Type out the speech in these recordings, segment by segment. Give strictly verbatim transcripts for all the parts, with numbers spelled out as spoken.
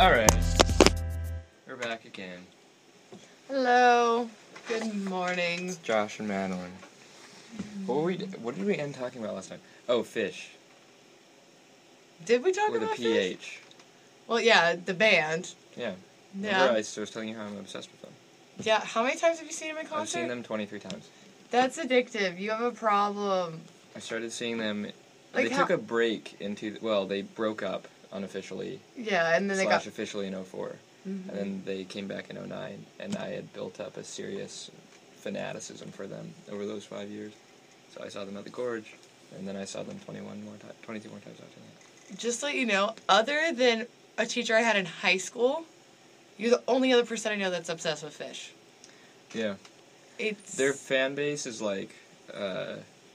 Alright. We're back again. Hello. Good morning. It's Josh and Madeline. What were we, what did we end talking about last time? Oh, fish. Did we talk With about a P H. fish? Well, yeah, the band. Yeah. Yeah. Remember I was telling you how I'm obsessed with them. Yeah, how many times have you seen them in concert? I've seen them twenty-three times. That's addictive. You have a problem. I started seeing them... Like they how- took a break into... Well, they broke up unofficially. Yeah, and then they slash got... officially in oh four. Mm-hmm. And then they came back in oh nine, and I had built up a serious fanaticism for them over those five years. So I saw them at the Gorge, and then I saw them twenty-one more times, twenty-two more times after that. Just to let you know, other than a teacher I had in high school, you're the only other person I know that's obsessed with fish. Yeah. It's... Their fan base is like, uh...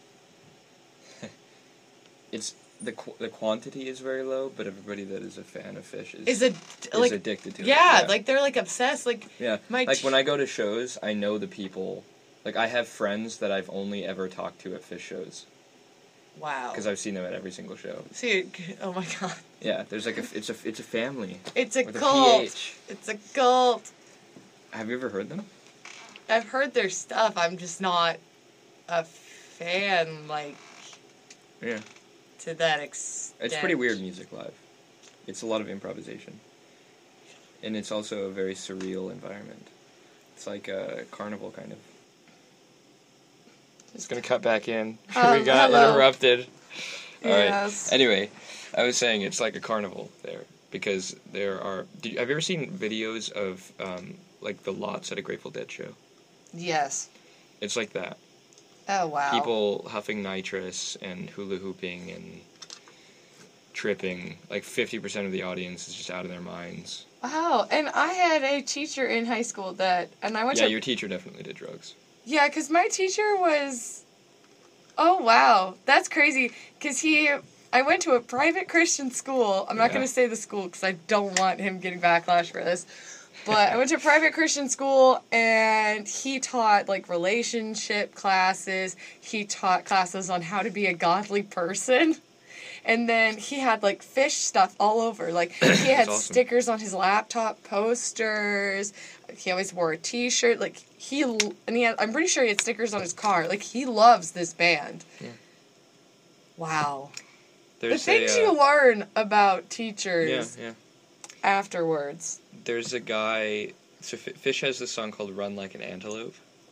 it's... The qu- the quantity is very low, but everybody that is a fan of fish is, Is, a, is like, addicted to yeah, it. Yeah, like, they're, like, obsessed. Like, yeah. my like, t- when I go to shows, I know the people... Like, I have friends that I've only ever talked to at fish shows. Wow. Because I've seen them at every single show. See, oh my god. Yeah, there's like a... It's a, it's a family. It's a With a cult. P H. It's a cult. Have you ever heard them? I've heard their stuff. I'm just not a fan, like, Yeah. to that extent. It's pretty weird music live. It's a lot of improvisation. And it's also a very surreal environment. It's like a carnival, kind of. It's gonna cut back in. Um, we got hello. interrupted. Alright. Yes. Anyway, I was saying it's like a carnival there. Because there are... Did you, have you ever seen videos of, um, like, the lots at a Grateful Dead show? Yes. It's like that. Oh, wow. People huffing nitrous and hula hooping and tripping. Like fifty percent of the audience is just out of their minds. Wow. And I had a teacher in high school that... And I went Yeah, to... your teacher definitely did drugs. Yeah, because my teacher was... Oh, wow. That's crazy. Because he... I went to a private Christian school. I'm not Yeah. going to say the school because I don't want him getting backlash for this. But I went to a private Christian school, and he taught, like, relationship classes. He taught classes on how to be a godly person. And then he had, like, fish stuff all over. Like, he had awesome. stickers on his laptop, posters. He always wore a T-shirt. Like, he... And he had... I'm pretty sure he had stickers on his car. Like, he loves this band. Yeah. Wow. There's the things a, uh, you learn about teachers Yeah, yeah. afterwards. There's a guy... So F- Fish has this song called Run Like an Antelope.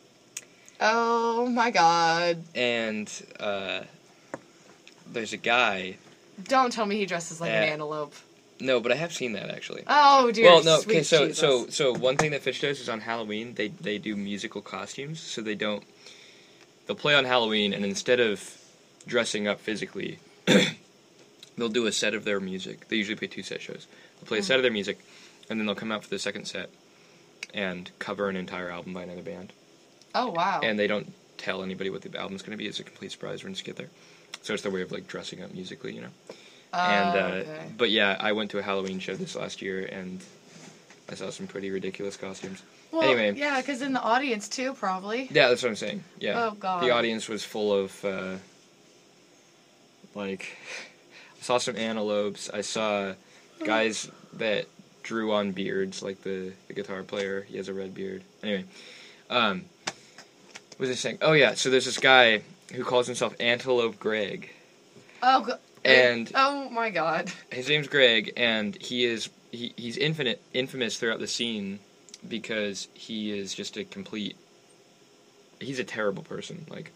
Oh, my God. And, uh... There's a guy... Don't tell me he dresses like an Yeah. antelope. No, but I have seen that, actually. Oh, dear. Well, no, sweet okay, so, Jesus. so, so one thing that Fish does is on Halloween, they, they do musical costumes, so they don't... They'll play on Halloween, and instead of dressing up physically, they'll do a set of their music. They usually play two set shows. They'll play a set of their music, and then they'll come out for the second set and cover an entire album by another band. Oh, wow. And they don't tell anybody what the album's going to be. It's a complete surprise when you get there. So it's their way of, like, dressing up musically, you know? Oh, and, uh, okay. But yeah, I went to a Halloween show this last year, and I saw some pretty ridiculous costumes. Well, anyway. yeah, because in the audience, too, probably. Yeah, that's what I'm saying. Yeah. Oh, God. The audience was full of, uh, like, I saw some antelopes. I saw guys that drew on beards, like the, the guitar player. He has a red beard. Anyway, um, what was I saying? Oh, yeah, so there's this guy who calls himself Antelope Greg. Oh, God. And Oh, my God. his name's Greg, and he is he, he's infinite infamous throughout the scene because he is just a complete... He's a terrible person. Like,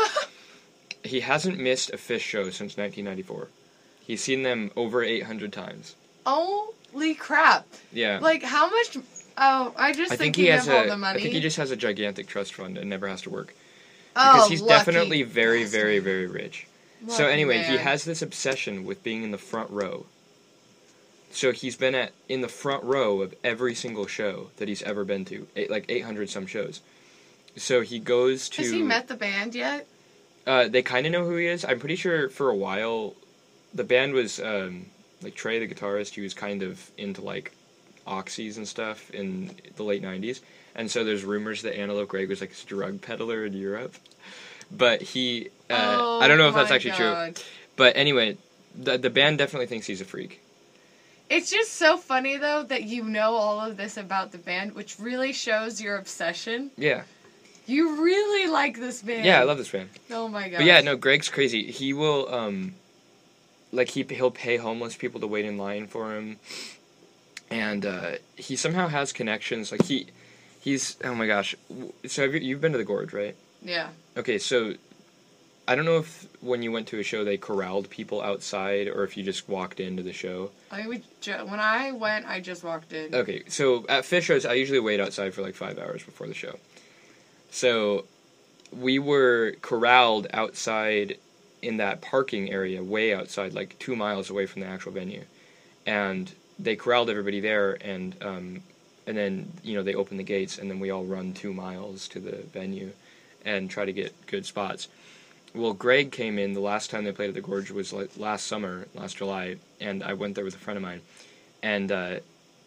he hasn't missed a Fish show since nineteen ninety-four. He's seen them over eight hundred times. Holy crap. Yeah. Like, how much... Oh, I just I think, think he has have all a. the money. I think he just has a gigantic trust fund and never has to work oh, because he's lucky definitely very, bastard. very, very rich. So Lucky anyway, he man. has this obsession with being in the front row. So he's been at in the front row of every single show that he's ever been to, eight, like eight hundred some shows. So he goes to. Has he met the band yet? Uh, they kind of know who he is. I'm pretty sure for a while, the band was um, like Trey, the guitarist. He was kind of into like oxys and stuff in the late nineties, and so there's rumors that Antelope Greg was like this drug peddler in Europe. But he, uh, oh, I don't know if that's my actually God. true. But anyway, the the band definitely thinks he's a freak. It's just so funny, though, that you know all of this about the band, which really shows your obsession. Yeah. You really like this band. Yeah, I love this band. Oh, my gosh. But yeah, no, Greg's crazy. He will, um, like, he, he'll pay homeless people to wait in line for him. And uh, he somehow has connections. Like, he, he's, oh my gosh. So have you, you've been to the Gorge, right? Yeah. Okay, so I don't know if when you went to a show they corralled people outside or if you just walked into the show. I would ju- when I went, I just walked in. Okay, so at Phish shows, I usually wait outside for like five hours before the show. So we were corralled outside in that parking area, way outside, like two miles away from the actual venue. And they corralled everybody there, and um, and then, you know, they opened the gates, and then we all run two miles to the venue and try to get good spots. Well, Greg came in the last time they played at the Gorge was like last summer, last July, and I went there with a friend of mine. And uh,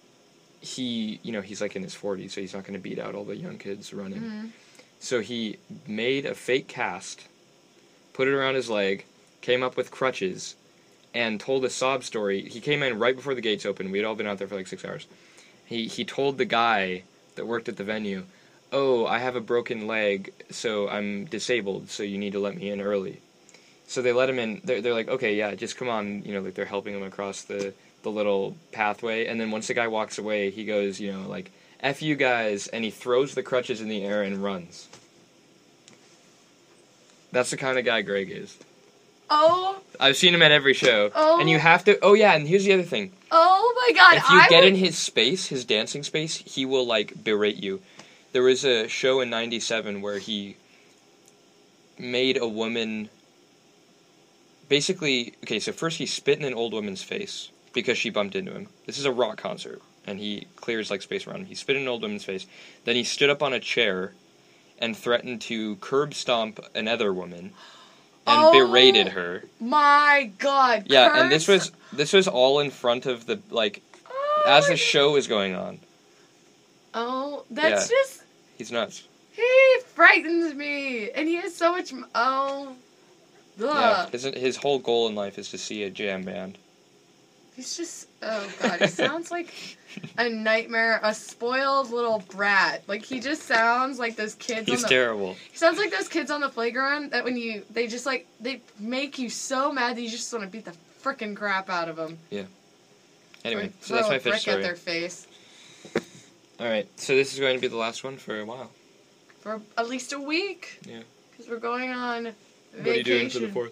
he, you know, he's like in his forties, so he's not going to beat out all the young kids running. Mm-hmm. So he made a fake cast, put it around his leg, came up with crutches, and told a sob story. He came in right before the gates opened. We had all been out there for like six hours. He he told the guy that worked at the venue, "Oh, I have a broken leg, so I'm disabled, so you need to let me in early." So they let him in. They're, they're like, "Okay, yeah, just come on." You know, like they're helping him across the, the little pathway. And then once the guy walks away, he goes, you know, like, "F you guys," and he throws the crutches in the air and runs. That's the kind of guy Greg is. Oh. I've seen him at every show. Oh. And you have to... Oh, yeah, and here's the other thing. Oh, my God. If you I get would... in his space, his dancing space, he will, like, berate you. There was a show in ninety-seven where he made a woman... Basically... Okay, so first he spit in an old woman's face because she bumped into him. This is a rock concert, and he clears, like, space around him. He spit in an old woman's face. Then he stood up on a chair and threatened to curb stomp another woman and oh, berated her. My God. Yeah, curse. and this was this was all in front of the, like, oh, as the show was going on. Oh, that's Yeah. just... He's nuts. He frightens me. And he has so much... Oh. Ugh. Yeah, his, his whole goal in life is to see a jam band. He's just... Oh, God. He sounds like a nightmare, a spoiled little brat. Like, he just sounds like those kids He's on the... terrible. He sounds like those kids on the playground that when you... They just, like... They make you so mad that you just want to beat the frickin' crap out of them. Yeah. Anyway, Or so that's throw my a brick Phish story. at their face. Alright, so this is going to be the last one for a while. For at least a week. Yeah. Because we're going on vacation. What are you doing for the fourth?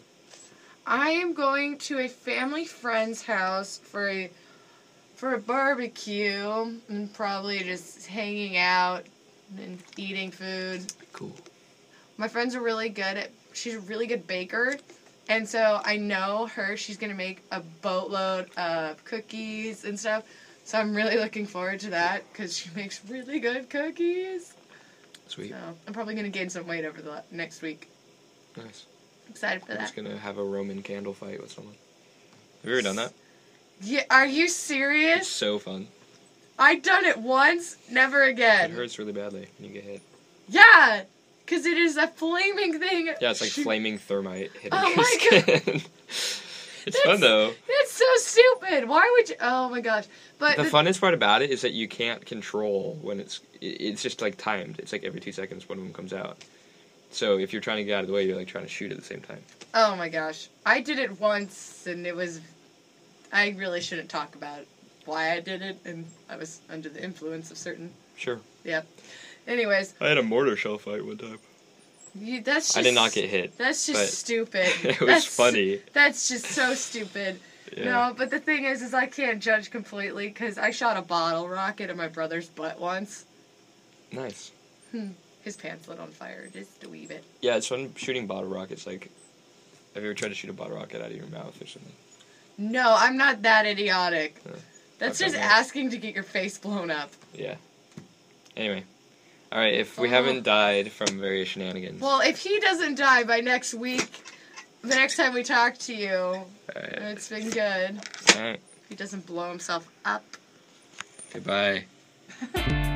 I am going to a family friend's house for a for a barbecue and probably just hanging out and eating food. Cool. My friends are really good at she's a really good baker, and so I know her. She's gonna make a boatload of cookies and stuff. So I'm really looking forward to that because she makes really good cookies. Sweet. So I'm probably gonna gain some weight over the next week. Nice. Excited for I'm that. just going to have a Roman candle fight with someone. Have you ever done that? Yeah, are you It's serious? so fun. I've done it once, never It again. hurts really badly when you get hit. Yeah, because it is a flaming thing. Yeah, it's like Shoot. flaming thermite hitting Oh your my skin. It's fun, though. That's so stupid. Why would you? Oh my gosh! But The the, funnest part about it is that you can't control when it's... it- It's just, like, timed. It's like every two seconds one of them comes out. So if you're trying to get out of the way, you're, like, trying to shoot at the same time. oh my gosh, I did it once, and it was. I really shouldn't talk about why I did it, and I was under the influence of certain. Sure. Yep. Anyways, I had a mortar shell fight one time. you, that's just. I did not get hit. That's just but stupid. It was that's, funny. That's just so stupid. Yeah. No, but the thing is, is I can't judge completely because I shot a bottle rocket at my brother's butt once. Nice. Hmm. His pants lit on fire just a wee bit. Yeah, it's fun shooting bottle rockets. Like, have you ever tried to shoot a bottle rocket out of your mouth or something? No, I'm not that idiotic. Uh, That's I've just done that. asking to get your face blown up. Yeah. Anyway. Alright, if we Oh. haven't died from various shenanigans. Well, if he doesn't die by next week, the next time we talk to you, Alright. it's been good. Alright. If he doesn't blow himself up. Goodbye.